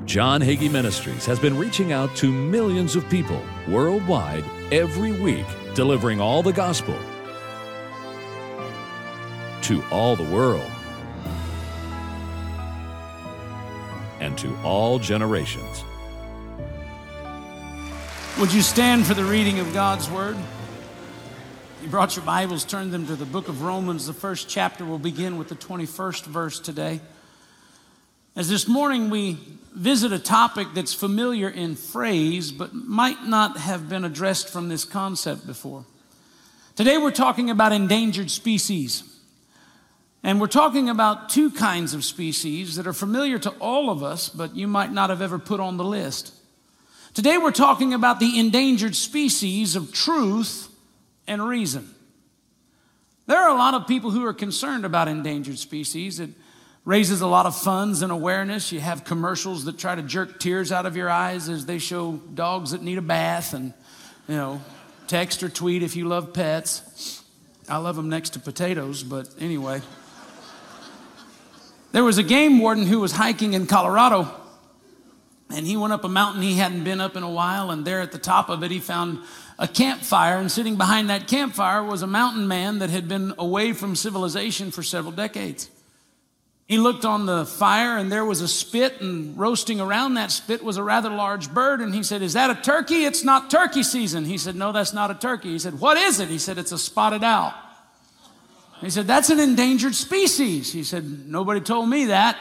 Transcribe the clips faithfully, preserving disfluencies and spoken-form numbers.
John Hagee Ministries has been reaching out to millions of people worldwide every week, delivering all the gospel to all the world and to all generations. Would you stand for the reading of God's Word? You brought your Bibles, turn them to the book of Romans. The first chapter will begin with the twenty-first verse today. As this morning we visit a topic that's familiar in phrase, but might not have been addressed from this concept before. Today we're talking about endangered species. And we're talking about two kinds of species that are familiar to all of us, but you might not have ever put on the list. Today we're talking about the endangered species of truth and reason. There are a lot of people who are concerned about endangered species. It raises a lot of funds and awareness. You have commercials that try to jerk tears out of your eyes as they show dogs that need a bath, and, you know, text or tweet if you love pets. I love them next to potatoes, but anyway. There was a game warden who was hiking in Colorado, and he went up a mountain he hadn't been up in a while, and there at the top of it he found a campfire, and sitting behind that campfire was a mountain man that had been away from civilization for several decades. He looked on the fire, and there was a spit, and roasting around that spit was a rather large bird, and he said, "Is that a turkey? It's not turkey season." He said, "No, that's not a turkey." He said, "What is it?" He said, "It's a spotted owl." He said, "That's an endangered species." He said, "Nobody told me that."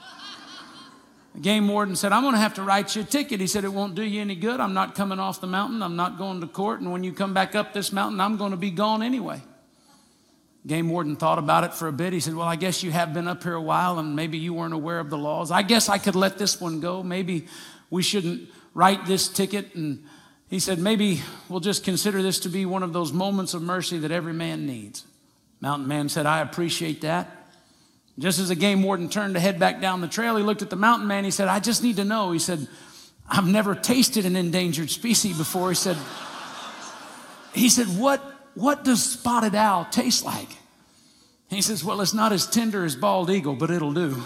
The game warden said, "I'm going to have to write you a ticket." He said, "It won't do you any good. I'm not coming off the mountain. I'm not going to court. And when you come back up this mountain, I'm going to be gone anyway." Game warden thought about it for a bit. He said, "Well, I guess you have been up here a while and maybe you weren't aware of the laws. I guess I could let this one go. Maybe we shouldn't write this ticket." And he said, "Maybe we'll just consider this to be one of those moments of mercy that every man needs." Mountain man said, "I appreciate that." Just as the game warden turned to head back down the trail, he looked at the mountain man. He said, "I just need to know." He said, "I've never tasted an endangered species before." He said, he said, what, what does spotted owl taste like?" He says, "Well, it's not as tender as bald eagle, but it'll do."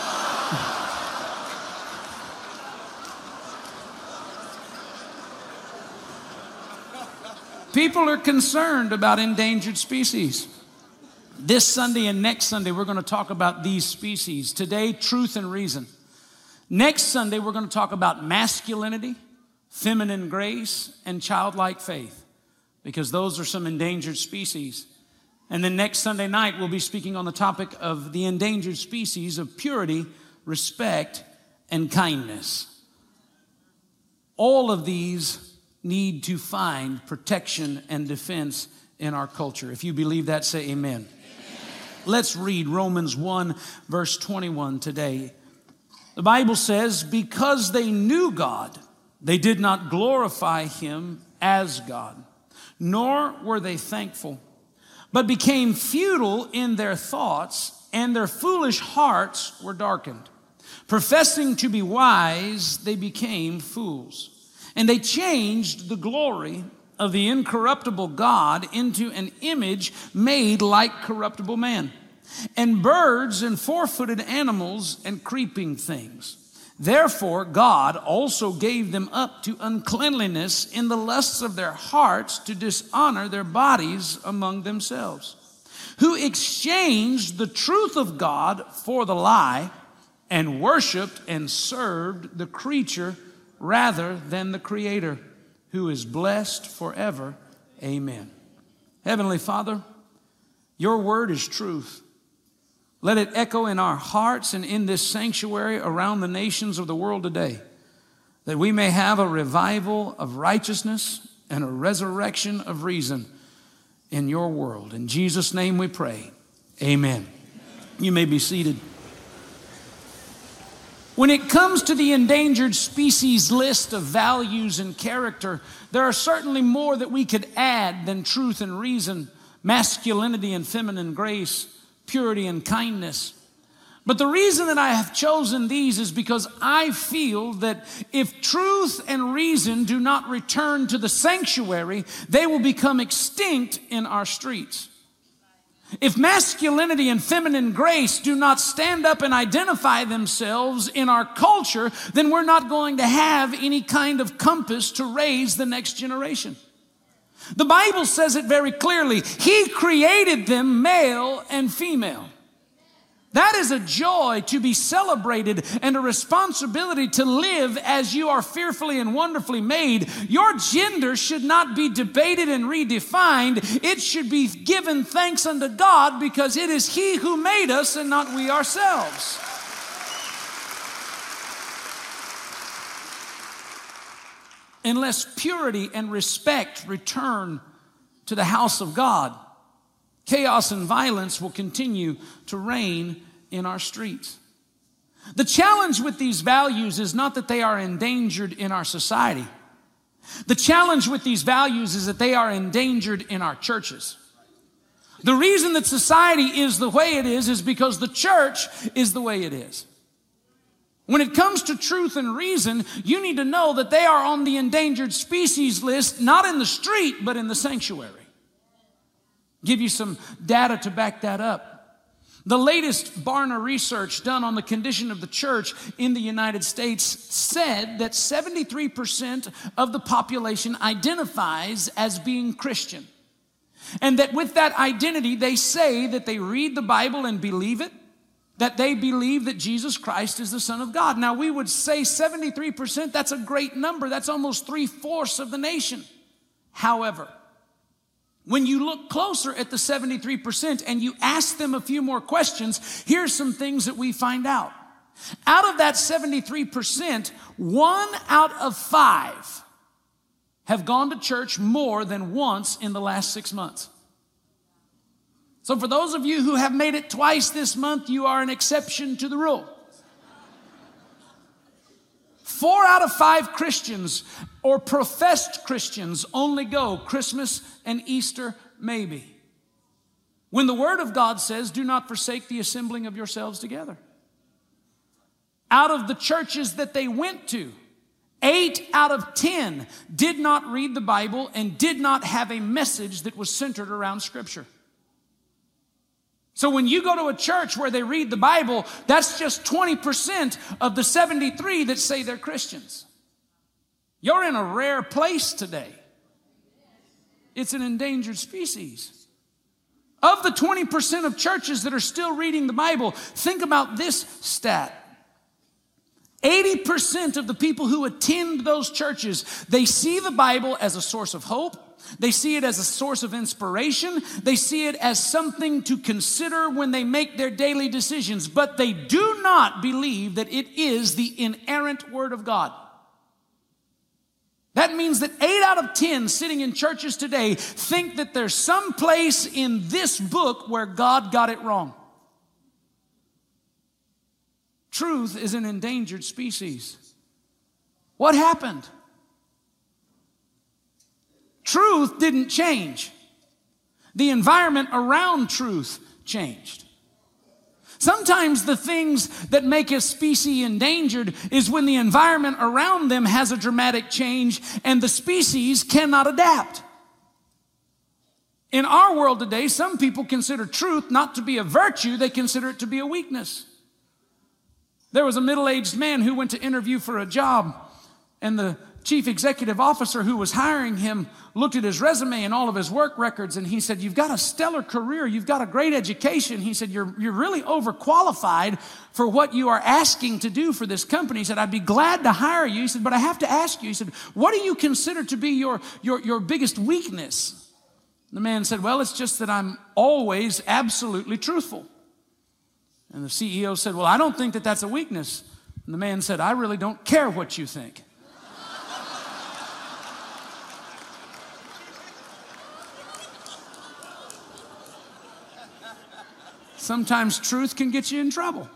People are concerned about endangered species. This Sunday and next Sunday, we're going to talk about these species. Today, truth and reason. Next Sunday, we're going to talk about masculinity, feminine grace, and childlike faith, because those are some endangered species. And then next Sunday night, we'll be speaking on the topic of the endangered species of purity, respect, and kindness. All of these need to find protection and defense in our culture. If you believe that, say amen. Let's read Romans one, verse twenty-one today. The Bible says, "Because they knew God, they did not glorify him as God, nor were they thankful, but became futile in their thoughts, and their foolish hearts were darkened. Professing to be wise, they became fools, and they changed the glory of the incorruptible God into an image made like corruptible man, and birds and four-footed animals and creeping things. Therefore God also gave them up to uncleanliness in the lusts of their hearts, to dishonor their bodies among themselves, who exchanged the truth of God for the lie, and worshiped and served the creature rather than the Creator, who is blessed forever. Amen." Heavenly Father, your word is truth. Let it echo in our hearts and in this sanctuary around the nations of the world today, that we may have a revival of righteousness and a resurrection of reason in your world. In Jesus' name we pray. Amen. You may be seated. When it comes to the endangered species list of values and character, there are certainly more that we could add than truth and reason, masculinity and feminine grace, purity and kindness. But the reason that I have chosen these is because I feel that if truth and reason do not return to the sanctuary, they will become extinct in our streets. If masculinity and feminine grace do not stand up and identify themselves in our culture, then we're not going to have any kind of compass to raise the next generation. The Bible says it very clearly. He created them male and female. That is a joy to be celebrated and a responsibility to live as you are fearfully and wonderfully made. Your gender should not be debated and redefined. It should be given thanks unto God because it is He who made us and not we ourselves. Unless purity and respect return to the house of God, chaos and violence will continue to reign in our streets. The challenge with these values is not that they are endangered in our society. The challenge with these values is that they are endangered in our churches. The reason that society is the way it is is because the church is the way it is. When it comes to truth and reason, you need to know that they are on the endangered species list, not in the street, but in the sanctuary. Give you some data to back that up. The latest Barna research done on the condition of the church in the United States said that seventy-three percent of the population identifies as being Christian. And that with that identity, they say that they read the Bible and believe it, that they believe that Jesus Christ is the Son of God. Now, we would say seventy-three percent, that's a great number. That's almost three-fourths of the nation. However, when you look closer at the seventy-three percent and you ask them a few more questions, here's some things that we find out. Out of that seventy-three percent, one out of five have gone to church more than once in the last six months. So for those of you who have made it twice this month, you are an exception to the rule. Four out of five Christians or professed Christians only go Christmas and Easter maybe. When the Word of God says, do not forsake the assembling of yourselves together. Out of the churches that they went to, eight out of ten did not read the Bible and did not have a message that was centered around Scripture. So when you go to a church where they read the Bible, that's just twenty percent of the seventy-three that say they're Christians. You're in a rare place today. It's an endangered species. Of the twenty percent of churches that are still reading the Bible, think about this stat. eighty percent of the people who attend those churches, they see the Bible as a source of hope. They see it as a source of inspiration. They see it as something to consider when they make their daily decisions. But they do not believe that it is the inerrant Word of God. That means that eight out of ten sitting in churches today think that there's some place in this book where God got it wrong. Truth is an endangered species. What happened? Truth didn't change. The environment around truth changed. Sometimes the things that make a species endangered is when the environment around them has a dramatic change and the species cannot adapt. In our world today, some people consider truth not to be a virtue, they consider it to be a weakness. There was a middle-aged man who went to interview for a job, and the chief executive officer who was hiring him looked at his resume and all of his work records, and he said, you've got a stellar career, you've got a great education. He said, you're, you're really overqualified for what you are asking to do for this company. He said, I'd be glad to hire you. He said, but I have to ask you. He said, what do you consider to be your, your, your biggest weakness? The man said, well, it's just that I'm always absolutely truthful. And the C E O said, well, I don't think that that's a weakness. And the man said, I really don't care what you think. Sometimes truth can get you in trouble.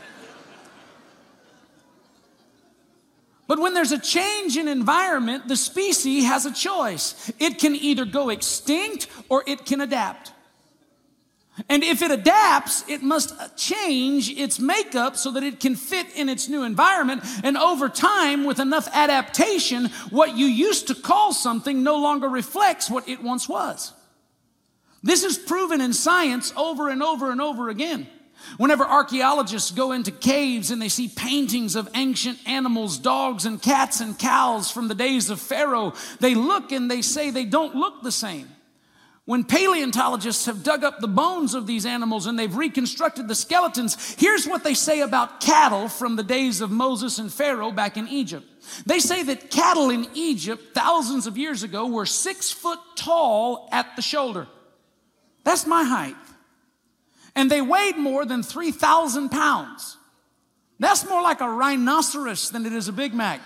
But when there's a change in environment, the species has a choice. It can either go extinct or it can adapt. And if it adapts, it must change its makeup so that it can fit in its new environment. And over time, with enough adaptation, what you used to call something no longer reflects what it once was. This is proven in science over and over and over again. Whenever archaeologists go into caves and they see paintings of ancient animals, dogs and cats and cows from the days of Pharaoh, they look and they say they don't look the same. When paleontologists have dug up the bones of these animals and they've reconstructed the skeletons, here's what they say about cattle from the days of Moses and Pharaoh back in Egypt. They say that cattle in Egypt thousands of years ago were six foot tall at the shoulder. That's my height. And they weighed more than three thousand pounds. That's more like a rhinoceros than it is a Big Mac.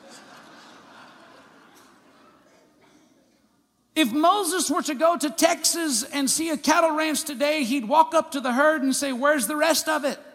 If Moses were to go to Texas and see a cattle ranch today, he'd walk up to the herd and say, "Where's the rest of it?"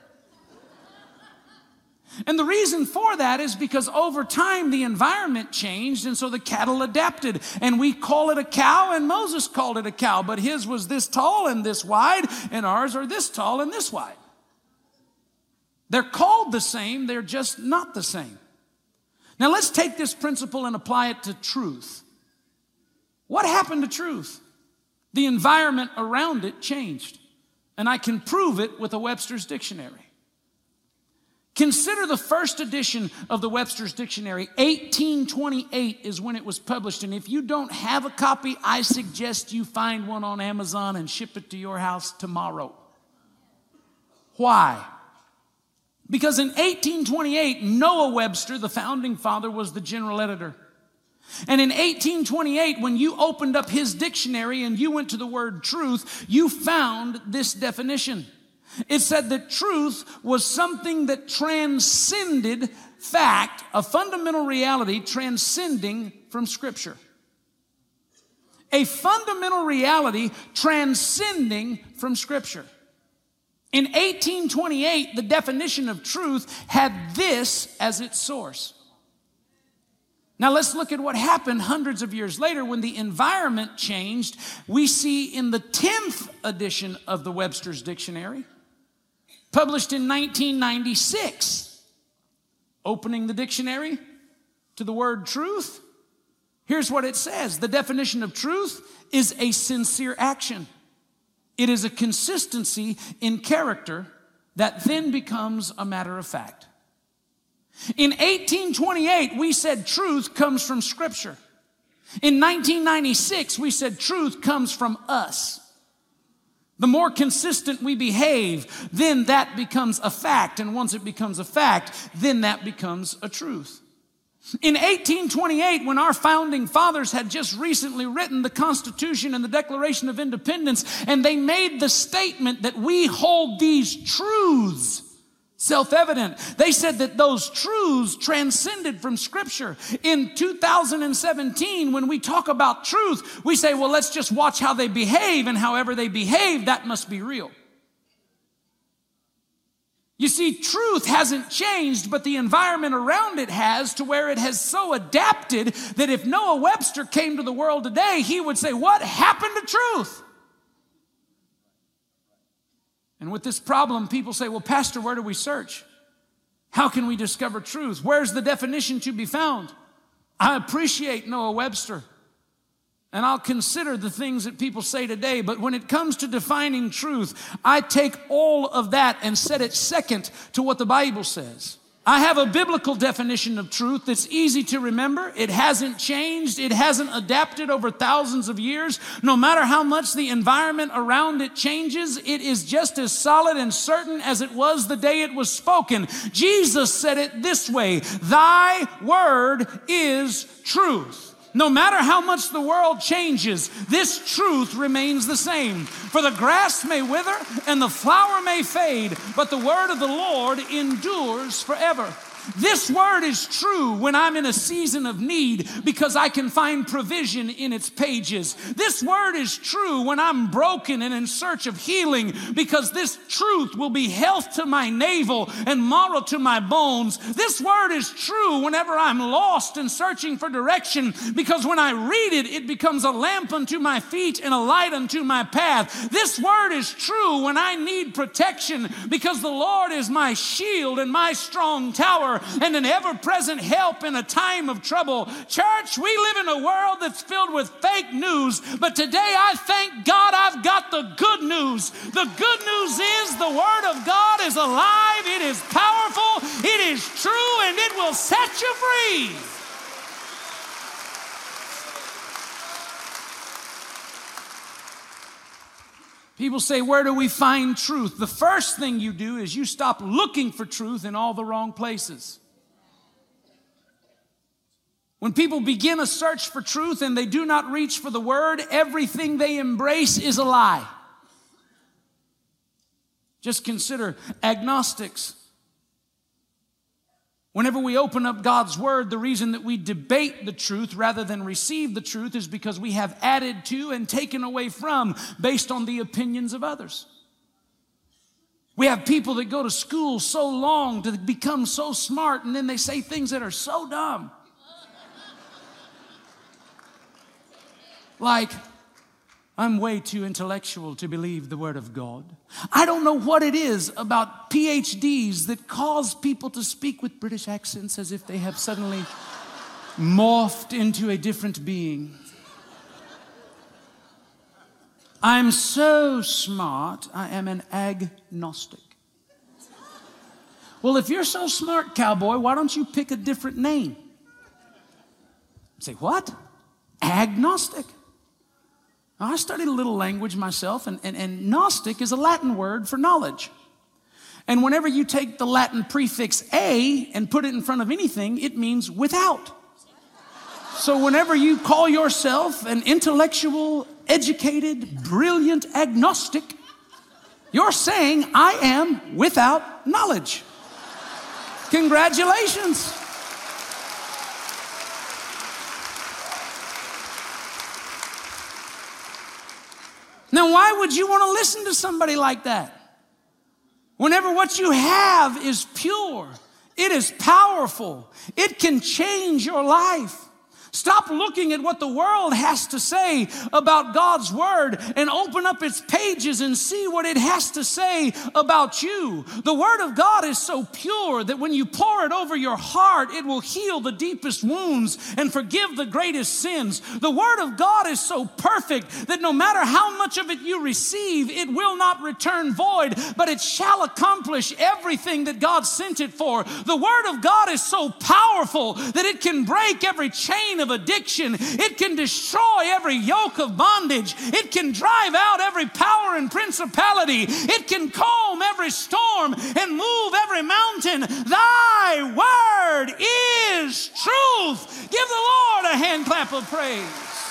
And the reason for that is because over time the environment changed, and so the cattle adapted. And we call it a cow, and Moses called it a cow, but his was this tall and this wide, and ours are this tall and this wide. They're called the same, they're just not the same. Now let's take this principle and apply it to truth. What happened to truth? The environment around it changed, and I can prove it with a Webster's dictionary. Consider the first edition of the Webster's Dictionary. eighteen twenty-eight is when it was published. And if you don't have a copy, I suggest you find one on Amazon and ship it to your house tomorrow. Why? Because in eighteen twenty-eight, Noah Webster, the founding father, was the general editor. And in eighteen twenty-eight, when you opened up his dictionary and you went to the word truth, you found this definition. It said that truth was something that transcended fact, a fundamental reality transcending from Scripture. A fundamental reality transcending from Scripture. In eighteen twenty-eight, the definition of truth had this as its source. Now let's look at what happened hundreds of years later when the environment changed. We see in the tenth edition of the Webster's Dictionary, published in nineteen ninety-six, opening the dictionary to the word truth, here's what it says. The definition of truth is a sincere action. It is a consistency in character that then becomes a matter of fact. In eighteen twenty-eight, we said truth comes from Scripture. In nineteen ninety-six, we said truth comes from us. The more consistent we behave, then that becomes a fact. And once it becomes a fact, then that becomes a truth. In eighteen twenty-eight, when our founding fathers had just recently written the Constitution and the Declaration of Independence, and they made the statement that we hold these truths self-evident. They said that those truths transcended from Scripture. In two thousand seventeen, when we talk about truth, we say, well, let's just watch how they behave, and however they behave, that must be real. You see, truth hasn't changed, but the environment around it has, to where it has so adapted that if Noah Webster came to the world today, he would say, what happened to truth? And with this problem, people say, well, Pastor, where do we search? How can we discover truth? Where's the definition to be found? I appreciate Noah Webster, and I'll consider the things that people say today, but when it comes to defining truth, I take all of that and set it second to what the Bible says. I have a biblical definition of truth that's easy to remember. It hasn't changed. It hasn't adapted over thousands of years. No matter how much the environment around it changes, it is just as solid and certain as it was the day it was spoken. Jesus said it this way, thy word is truth. No matter how much the world changes, this truth remains the same. For the grass may wither and the flower may fade, but the word of the Lord endures forever. This word is true when I'm in a season of need because I can find provision in its pages. This word is true when I'm broken and in search of healing because this truth will be health to my navel and marrow to my bones. This word is true whenever I'm lost and searching for direction because when I read it, it becomes a lamp unto my feet and a light unto my path. This word is true when I need protection because the Lord is my shield and my strong tower. power and an ever-present help in a time of trouble. Church, we live in a world that's filled with fake news, but today I thank God I've got the good news. The good news is the Word of God is alive, it is powerful, it is true, and it will set you free. People say, where do we find truth? The first thing you do is you stop looking for truth in all the wrong places. When people begin a search for truth and they do not reach for the Word, everything they embrace is a lie. Just consider agnostics. Whenever we open up God's Word, the reason that we debate the truth rather than receive the truth is because we have added to and taken away from based on the opinions of others. We have people that go to school so long to become so smart, and then they say things that are so dumb. Like, I'm way too intellectual to believe the Word of God. I don't know what it is about P H Ds that cause people to speak with British accents as if they have suddenly morphed into a different being. I'm so smart, I am an agnostic. Well, if you're so smart, cowboy, why don't you pick a different name? Say, what? Agnostic. I studied a little language myself, and, and, and Gnostic is a Latin word for knowledge. And whenever you take the Latin prefix a and put it in front of anything, it means without. So whenever you call yourself an intellectual, educated, brilliant agnostic, you're saying, I am without knowledge. Congratulations. Now, why would you want to listen to somebody like that? Whenever what you have is pure, it is powerful, it can change your life. Stop looking at what the world has to say about God's Word and open up its pages and see what it has to say about you. The Word of God is so pure that when you pour it over your heart, it will heal the deepest wounds and forgive the greatest sins. The Word of God is so perfect that no matter how much of it you receive, it will not return void, but it shall accomplish everything that God sent it for. The Word of God is so powerful that it can break every chain of addiction. It can destroy every yoke of bondage. It can drive out every power and principality. It can calm every storm and move every mountain. Thy word is truth. Give the Lord a hand clap of praise.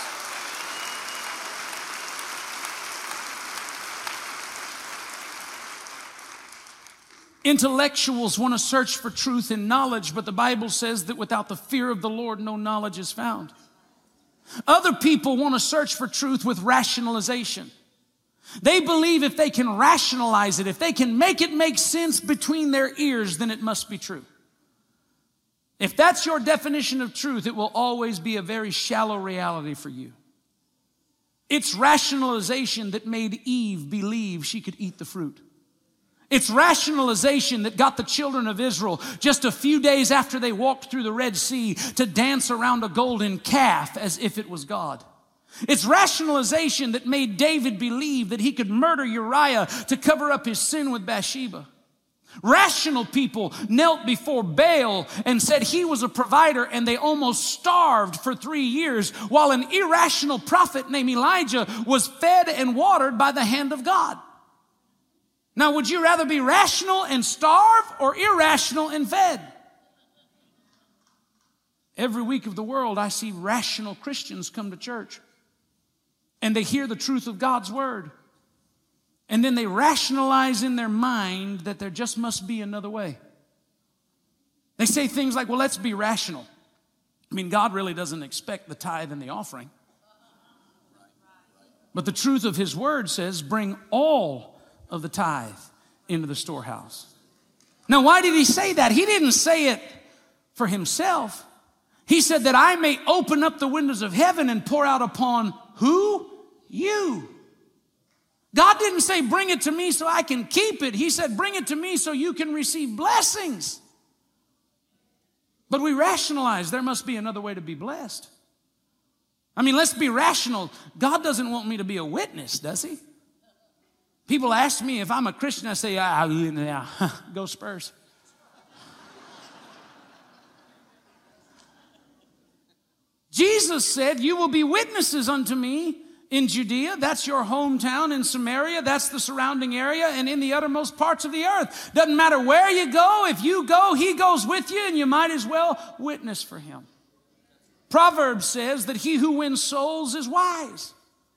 Intellectuals want to search for truth and knowledge, but the Bible says that without the fear of the Lord, no knowledge is found. Other people want to search for truth with rationalization. They believe if they can rationalize it, if they can make it make sense between their ears, then it must be true. If that's your definition of truth, it will always be a very shallow reality for you. It's rationalization that made Eve believe she could eat the fruit. It's rationalization that got the children of Israel just a few days after they walked through the Red Sea to dance around a golden calf as if it was God. It's rationalization that made David believe that he could murder Uriah to cover up his sin with Bathsheba. Rational people knelt before Baal and said he was a provider, and they almost starved for three years, while an irrational prophet named Elijah was fed and watered by the hand of God. Now, would you rather be rational and starve or irrational and fed? Every week of the world, I see rational Christians come to church, and they hear the truth of God's word, and then they rationalize in their mind that there just must be another way. They say things like, well, let's be rational. I mean, God really doesn't expect the tithe and the offering. But the truth of his word says, bring all of the tithe into the storehouse. Now, why did he say that? He didn't say it for himself. He said that I may open up the windows of heaven and pour out upon who? You. God didn't say bring it to me so I can keep it. He said bring it to me so you can receive blessings. But we rationalize there must be another way to be blessed. I mean, let's be rational. God doesn't want me to be a witness, does he? People ask me if I'm a Christian, I say, ah, yeah, go Spurs. Jesus said, you will be witnesses unto me in Judea, that's your hometown, in Samaria, that's the surrounding area, and in the uttermost parts of the earth. Doesn't matter where you go, if you go, he goes with you, and you might as well witness for him. Proverbs says that he who wins souls is wise.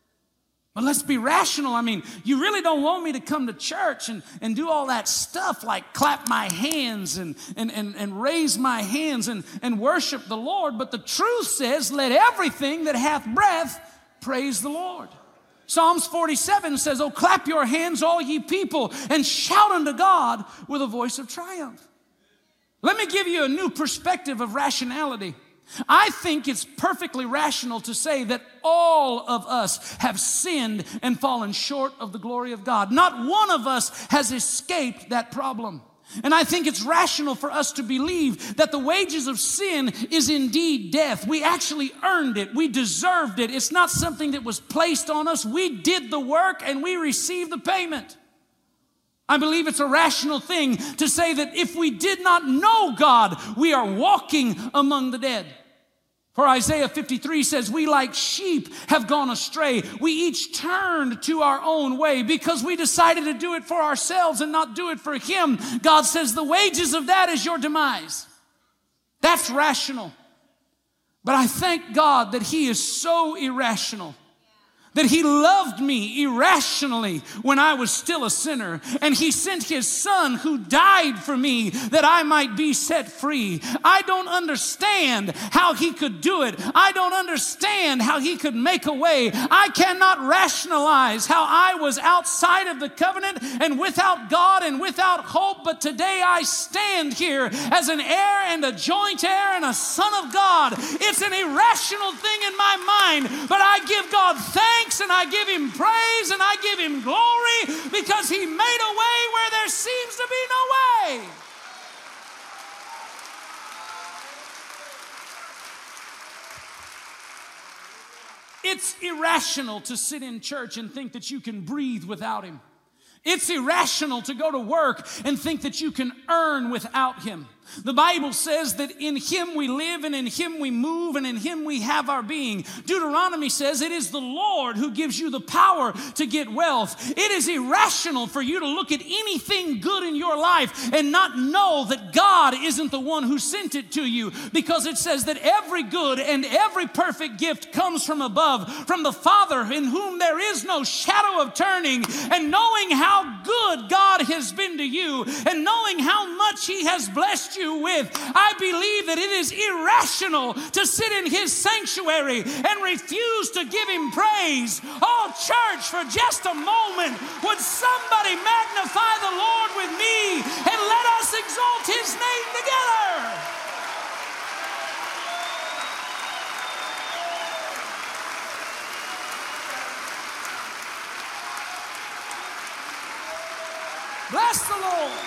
But let's be rational. I mean, you really don't want me to come to church and, and do all that stuff like clap my hands and, and, and, and raise my hands and, and worship the Lord. But the truth says, let everything that hath breath praise the Lord. Psalms forty-seven says, oh, clap your hands, all ye people, and shout unto God with a voice of triumph. Let me give you a new perspective of rationality. I think it's perfectly rational to say that all of us have sinned and fallen short of the glory of God. Not one of us has escaped that problem. And I think it's rational for us to believe that the wages of sin is indeed death. We actually earned it. We deserved it. It's not something that was placed on us. We did the work and we received the payment. I believe it's a rational thing to say that if we did not know God, we are walking among the dead. For Isaiah fifty-three says, we like sheep have gone astray. We each turned to our own way because we decided to do it for ourselves and not do it for him. God says the wages of that is your demise. That's rational. But I thank God that he is so irrational, that he loved me irrationally when I was still a sinner. And he sent his son who died for me that I might be set free. I don't understand how he could do it. I don't understand how he could make a way. I cannot rationalize how I was outside of the covenant and without God and without hope. But today I stand here as an heir and a joint heir and a son of God. It's an irrational thing in my mind, but I give God thanks. And I give him praise and I give him glory because he made a way where there seems to be no way. It's irrational to sit in church and think that you can breathe without him. It's irrational to go to work and think that you can earn without him. The Bible says that in him we live and in him we move and in him we have our being. Deuteronomy says it is the Lord who gives you the power to get wealth. It is irrational for you to look at anything good in your life and not know that God isn't the one who sent it to you, because it says that every good and every perfect gift comes from above, from the Father in whom there is no shadow of turning. And knowing how good God has been to you and knowing how much he has blessed you with, I believe that it is irrational to sit in his sanctuary and refuse to give him praise. Oh, church, for just a moment, would somebody magnify the Lord with me and let us exalt his name together? Bless the Lord.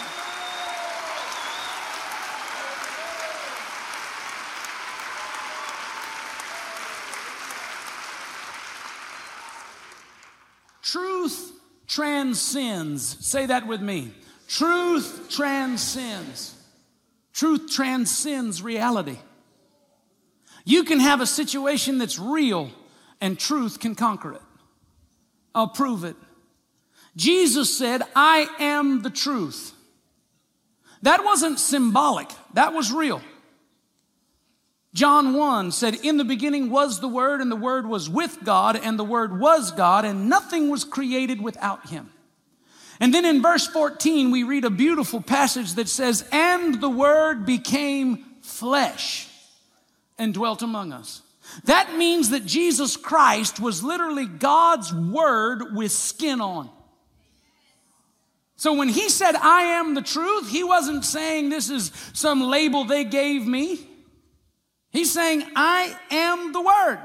Truth transcends. Say that with me. Truth transcends. Truth transcends reality. You can have a situation that's real and truth can conquer it. I'll prove it. Jesus said, I am the truth. That wasn't symbolic. That was real. John one said, in the beginning was the Word, and the Word was with God, and the Word was God, and nothing was created without him. And then in verse fourteen, we read a beautiful passage that says, and the Word became flesh and dwelt among us. That means that Jesus Christ was literally God's Word with skin on. So when he said, I am the truth, he wasn't saying this is some label they gave me. He's saying, I am the Word.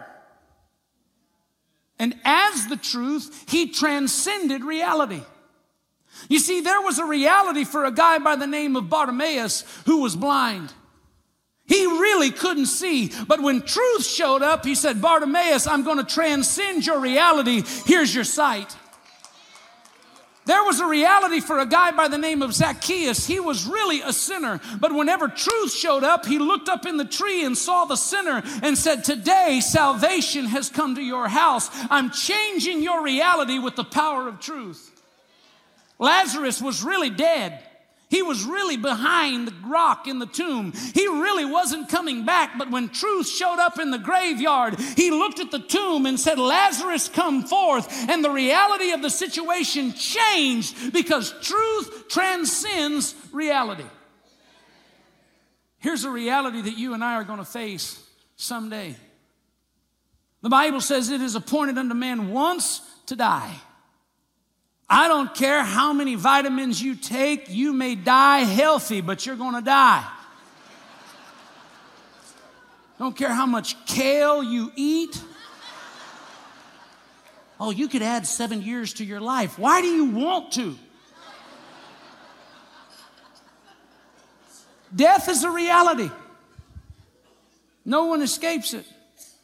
And as the truth, he transcended reality. You see, there was a reality for a guy by the name of Bartimaeus who was blind. He really couldn't see. But when truth showed up, he said, Bartimaeus, I'm going to transcend your reality. Here's your sight. There was a reality for a guy by the name of Zacchaeus. He was really a sinner. But whenever truth showed up, he looked up in the tree and saw the sinner and said, today salvation has come to your house. I'm changing your reality with the power of truth. Lazarus was really dead. He was really behind the rock in the tomb. He really wasn't coming back. But when truth showed up in the graveyard, he looked at the tomb and said, Lazarus, come forth. And the reality of the situation changed because truth transcends reality. Here's a reality that you and I are going to face someday. The Bible says it is appointed unto man once to die. I don't care how many vitamins you take, you may die healthy, but you're going to die. Don't care how much kale you eat. Oh, you could add seven years to your life. Why do you want to? Death is a reality. No one escapes it.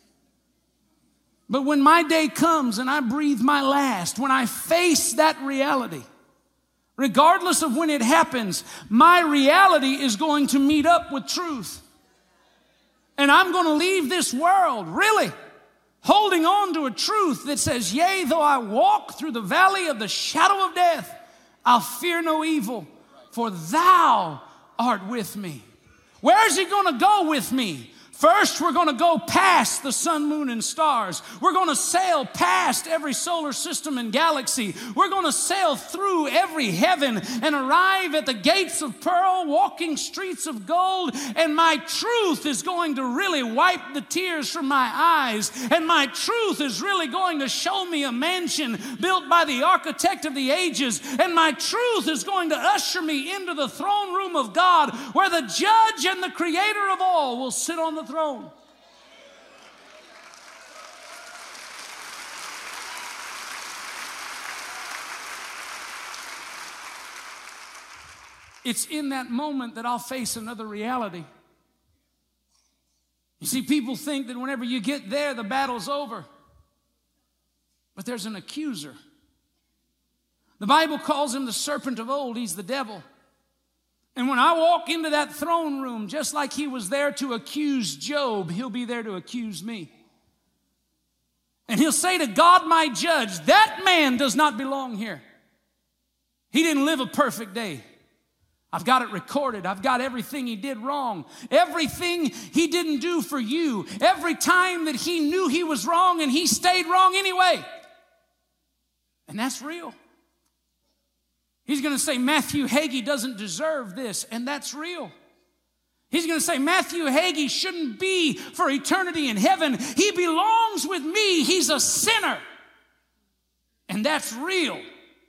But when my day comes and I breathe my last, when I face that reality, regardless of when it happens, my reality is going to meet up with truth. And I'm going to leave this world, really, holding on to a truth that says, yea, though I walk through the valley of the shadow of death, I'll fear no evil, for thou art with me. Where's he going to go with me? First, we're going to go past the sun, moon, and stars. We're going to sail past every solar system and galaxy. We're going to sail through every heaven and arrive at the gates of pearl, walking streets of gold. And my truth is going to really wipe the tears from my eyes. And my truth is really going to show me a mansion built by the architect of the ages. And my truth is going to usher me into the throne room of God, where the judge and the creator of all will sit on the throne. It's in that moment that I'll face another reality. You see, people think that whenever you get there, the battle's over. But there's an accuser. The Bible calls him the serpent of old. He's the devil. And when I walk into that throne room, just like he was there to accuse Job, he'll be there to accuse me. And he'll say to God, my judge, that man does not belong here. He didn't live a perfect day. I've got it recorded. I've got everything he did wrong. Everything he didn't do for you. Every time that he knew he was wrong and he stayed wrong anyway. And that's real. He's going to say, Matthew Hagee doesn't deserve this, and that's real. He's going to say, Matthew Hagee shouldn't be for eternity in heaven. He belongs with me. He's a sinner. And that's real.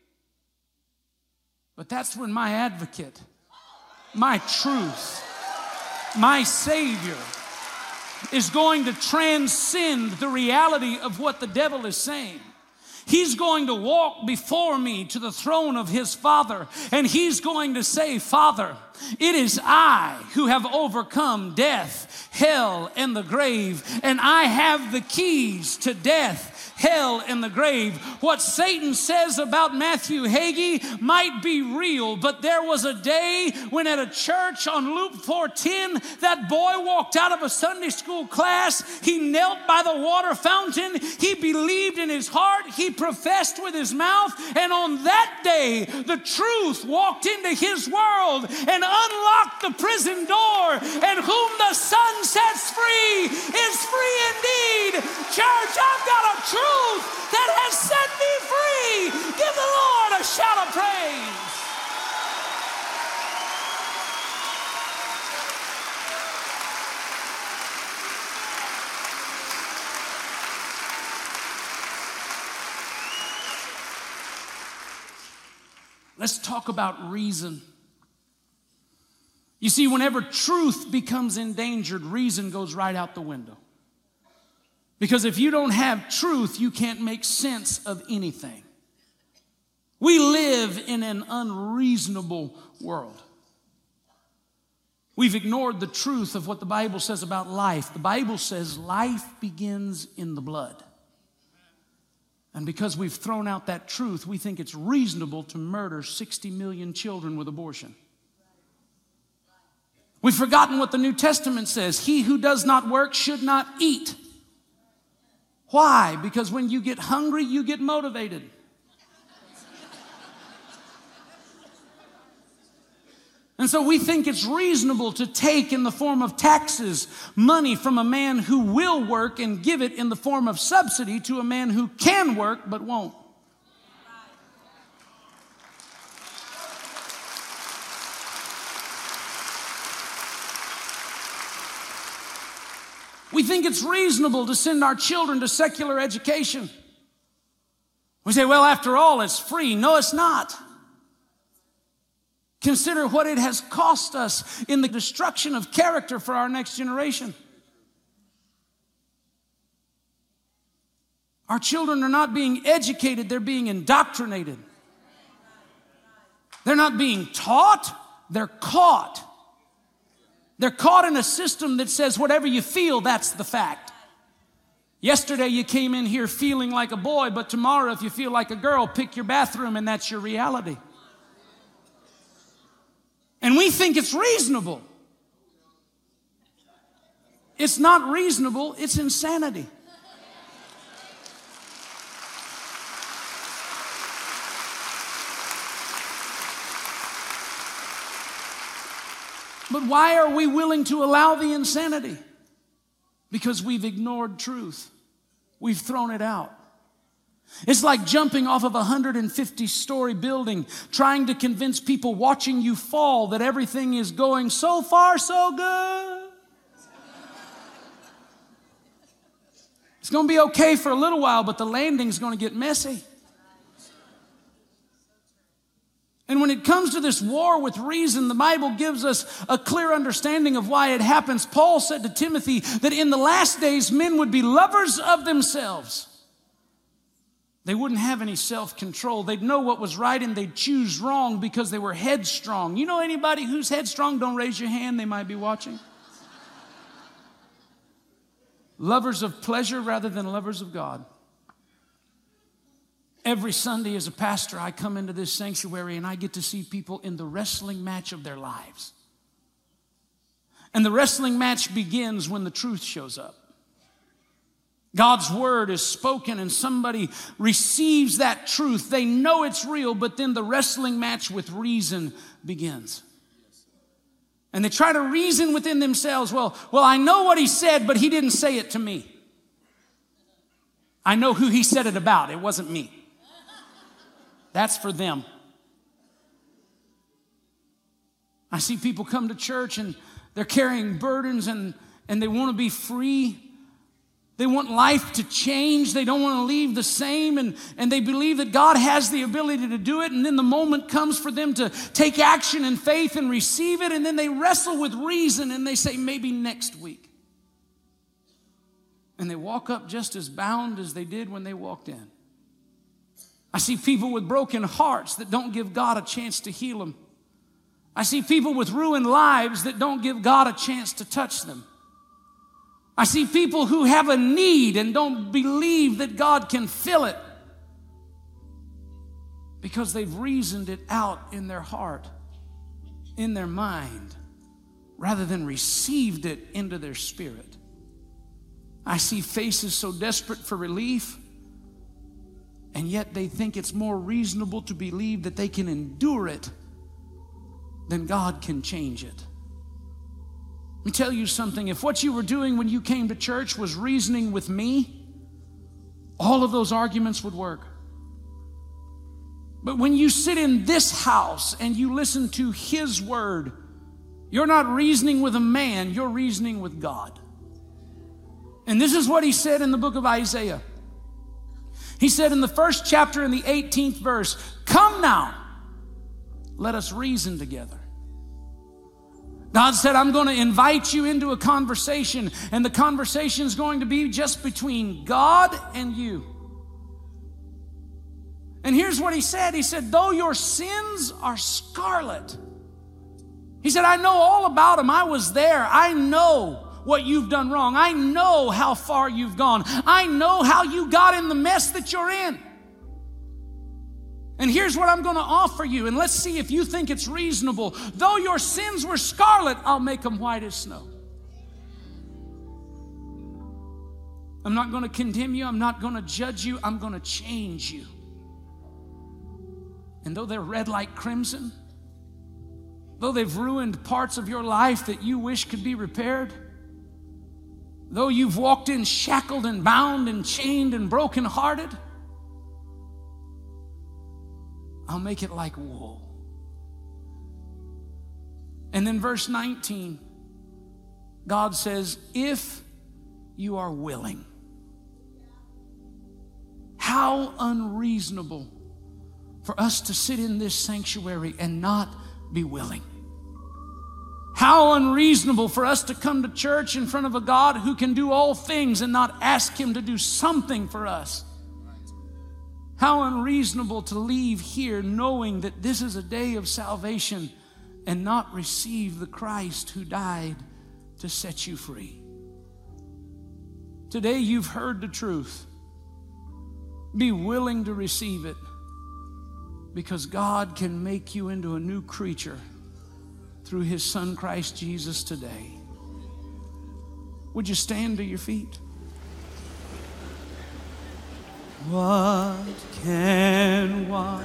But that's when my advocate, my truth, my Savior is going to transcend the reality of what the devil is saying. He's going to walk before me to the throne of his Father, and he's going to say, Father, it is I who have overcome death, hell, and the grave, and I have the keys to death, hell, and the grave. What Satan says about Matthew Hagee might be real, but there was a day when at a church on Loop four ten, that boy walked out of a Sunday school class. He knelt by the water fountain. He believed in his heart. He professed with his mouth. And on that day, the truth walked into his world and unlocked the prison door. And whom the Son sets free is free indeed. Church, I've got a truth that has set me free. Give the Lord a shout of praise. Let's talk about reason. You see, whenever truth becomes endangered, reason goes right out the window. Because if you don't have truth, you can't make sense of anything. We live in an unreasonable world. We've ignored the truth of what the Bible says about life. The Bible says life begins in the blood. And because we've thrown out that truth, we think it's reasonable to murder sixty million children with abortion. We've forgotten what the New Testament says. He who does not work should not eat. Why? Because when you get hungry, you get motivated. And so we think it's reasonable to take in the form of taxes money from a man who will work and give it in the form of subsidy to a man who can work but won't. We think it's reasonable to send our children to secular education. We say, well, after all, it's free. No, it's not. Consider what it has cost us in the destruction of character for our next generation. Our children are not being educated, they're being indoctrinated. They're not being taught, they're caught. They're caught in a system that says whatever you feel, that's the fact. Yesterday you came in here feeling like a boy, but tomorrow if you feel like a girl, pick your bathroom and that's your reality. And we think it's reasonable. It's not reasonable, it's insanity. But why are we willing to allow the insanity? Because we've ignored truth. We've thrown it out. It's like jumping off of a one hundred fifty story building, trying to convince people watching you fall that everything is going so far so good. It's going to be okay for a little while, but the landing's going to get messy. And when it comes to this war with reason, the Bible gives us a clear understanding of why it happens. Paul said to Timothy that in the last days men would be lovers of themselves. They wouldn't have any self-control. They'd know what was right and they'd choose wrong because they were headstrong. You know anybody who's headstrong? Don't raise your hand. They might be watching. Lovers of pleasure rather than lovers of God. Every Sunday as a pastor, I come into this sanctuary and I get to see people in the wrestling match of their lives. And the wrestling match begins when the truth shows up. God's word is spoken and somebody receives that truth. They know it's real, but then the wrestling match with reason begins. And they try to reason within themselves, well, well, I know what he said, but he didn't say it to me. I know who he said it about. It wasn't me. That's for them. I see people come to church and they're carrying burdens and, and they want to be free. They want life to change. They don't want to leave the same. And, and they believe that God has the ability to do it. And then the moment comes for them to take action in faith and receive it. And then they wrestle with reason and they say, maybe next week. And they walk up just as bound as they did when they walked in. I see people with broken hearts that don't give God a chance to heal them. I see people with ruined lives that don't give God a chance to touch them. I see people who have a need and don't believe that God can fill it because they've reasoned it out in their heart, in their mind, rather than received it into their spirit. I see faces so desperate for relief, and yet they think it's more reasonable to believe that they can endure it than God can change it. Let me tell you something. If what you were doing when you came to church was reasoning with me, all of those arguments would work. But when you sit in this house and you listen to His word, you're not reasoning with a man, you're reasoning with God. And this is what He said in the book of Isaiah. He said in the first chapter in the eighteenth verse, "Come now, let us reason together." God said, I'm going to invite you into a conversation, and the conversation is going to be just between God and you. And here's what He said. He said, though your sins are scarlet, He said, I know all about them. I was there. I know what you've done wrong. I know how far you've gone. I know how you got in the mess that you're in. And here's what I'm going to offer you, and let's see if you think it's reasonable. Though your sins were scarlet, I'll make them white as snow. I'm not going to condemn you. I'm not going to judge you. I'm going to change you. And though they're red like crimson, though they've ruined parts of your life that you wish could be repaired, though you've walked in shackled and bound and chained and brokenhearted, I'll make it like wool. And then verse nineteen, God says, if you are willing. How unreasonable for us to sit in this sanctuary and not be willing. How unreasonable for us to come to church in front of a God who can do all things and not ask Him to do something for us. How unreasonable to leave here knowing that this is a day of salvation and not receive the Christ who died to set you free. Today you've heard the truth. Be willing to receive it, because God can make you into a new creature through His Son Christ Jesus today. Would you stand to your feet? What can wash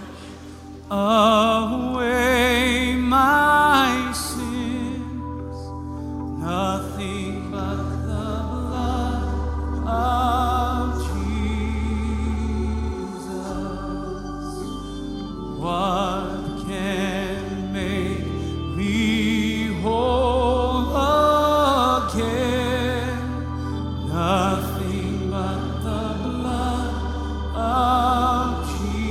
away my sins? Nothing but the blood of Jesus. What can make me whole again? Nothing but the blood of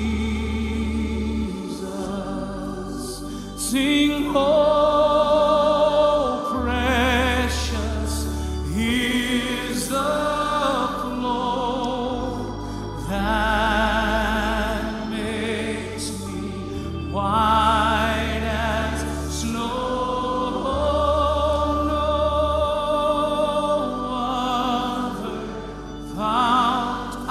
Jesus. Sing, oh, precious is the flow that makes me white as snow. No other fount I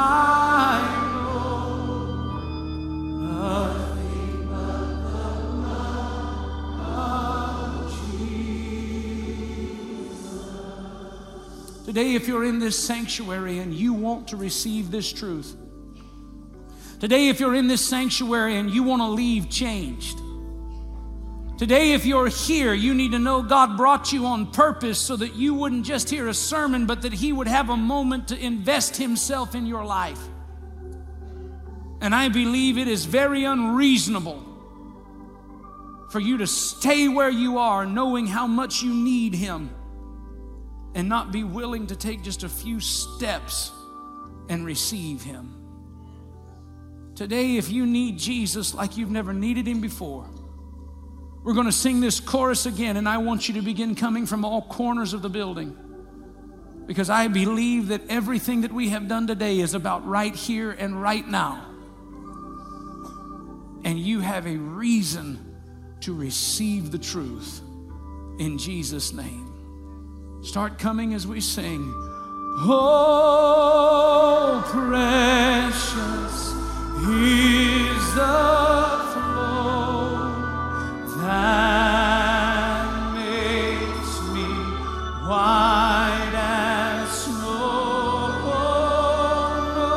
Today, if you're in this sanctuary and you want to receive this truth, today, if you're in this sanctuary and you want to leave changed, today, if you're here, you need to know God brought you on purpose so that you wouldn't just hear a sermon, but that He would have a moment to invest Himself in your life. And I believe it is very unreasonable for you to stay where you are knowing how much you need Him and not be willing to take just a few steps and receive Him. Today, if you need Jesus like you've never needed Him before, we're going to sing this chorus again, and I want you to begin coming from all corners of the building, because I believe that everything that we have done today is about right here and right now. And you have a reason to receive the truth in Jesus' name. Start coming as we sing. Oh, precious is the flow that makes me white as snow. No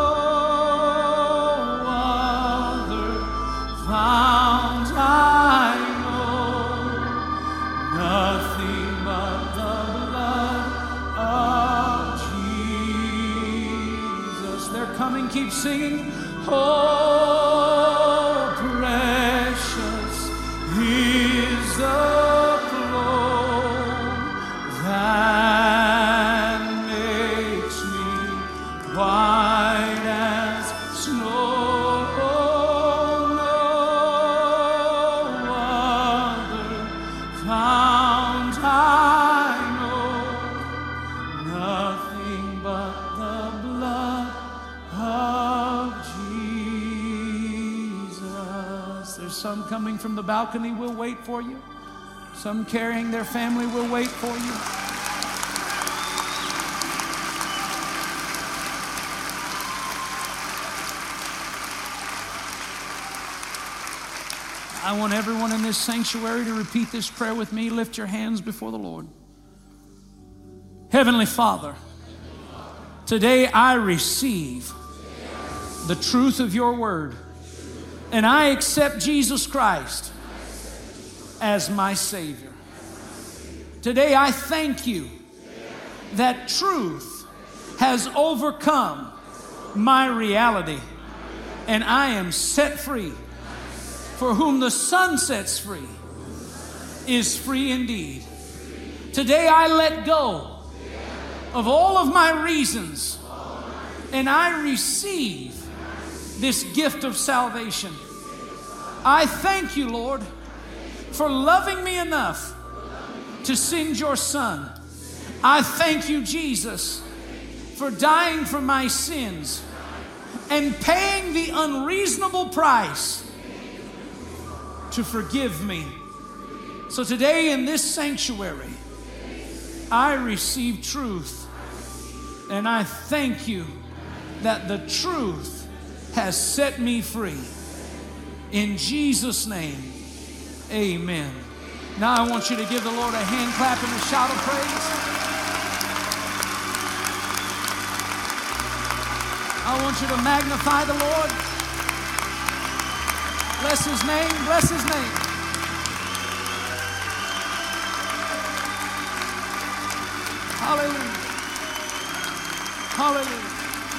other fount I know, nothing but the coming, keep singing. Oh, precious is the flow that makes me white as snow. No other fount I know, nothing but the blood of Jesus. There's some coming from the balcony. We'll wait for you. Some Some carrying their family will wait for you. I want everyone in this sanctuary to repeat this prayer with me. Lift your hands before the Lord. Heavenly Father, today I receive the truth of your word, and I accept Jesus Christ as my Savior. Today I thank you that truth has overcome my reality, and I am set free. For whom the Son sets free is free indeed. Today I let go of all of my reasons, and I receive this gift of salvation. I thank you, Lord, for loving me enough to send your Son. I thank you, Jesus, for dying for my sins and paying the unreasonable price to forgive me. So today in this sanctuary, I receive truth, and I thank you that the truth has set me free. In Jesus' name, amen. Now I want you to give the Lord a hand clap and a shout of praise. I want you to magnify the Lord. Bless his name, bless his name. Hallelujah. Hallelujah.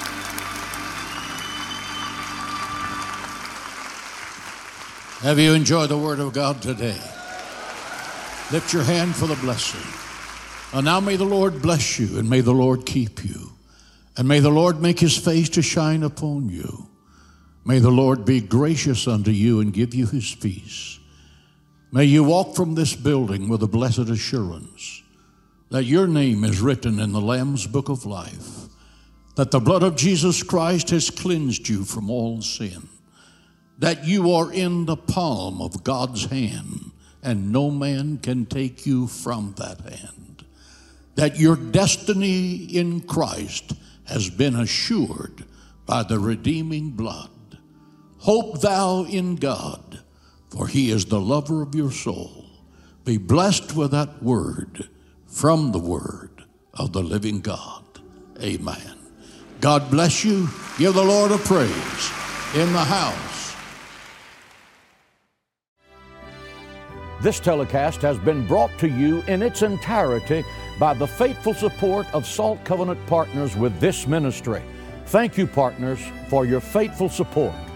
Have you enjoyed the Word of God today? Lift your hand for the blessing. And now may the Lord bless you, and may the Lord keep you, and may the Lord make his face to shine upon you. May the Lord be gracious unto you and give you his peace. May you walk from this building with a blessed assurance that your name is written in the Lamb's book of life, that the blood of Jesus Christ has cleansed you from all sin, that you are in the palm of God's hand, and no man can take you from that hand, that your destiny in Christ has been assured by the redeeming blood. Hope thou in God, for he is the lover of your soul. Be blessed with that word from the word of the living God. Amen. God bless you. Give the Lord a praise in the house. This telecast has been brought to you in its entirety by the faithful support of Salt Covenant Partners with this ministry. Thank you, partners, for your faithful support.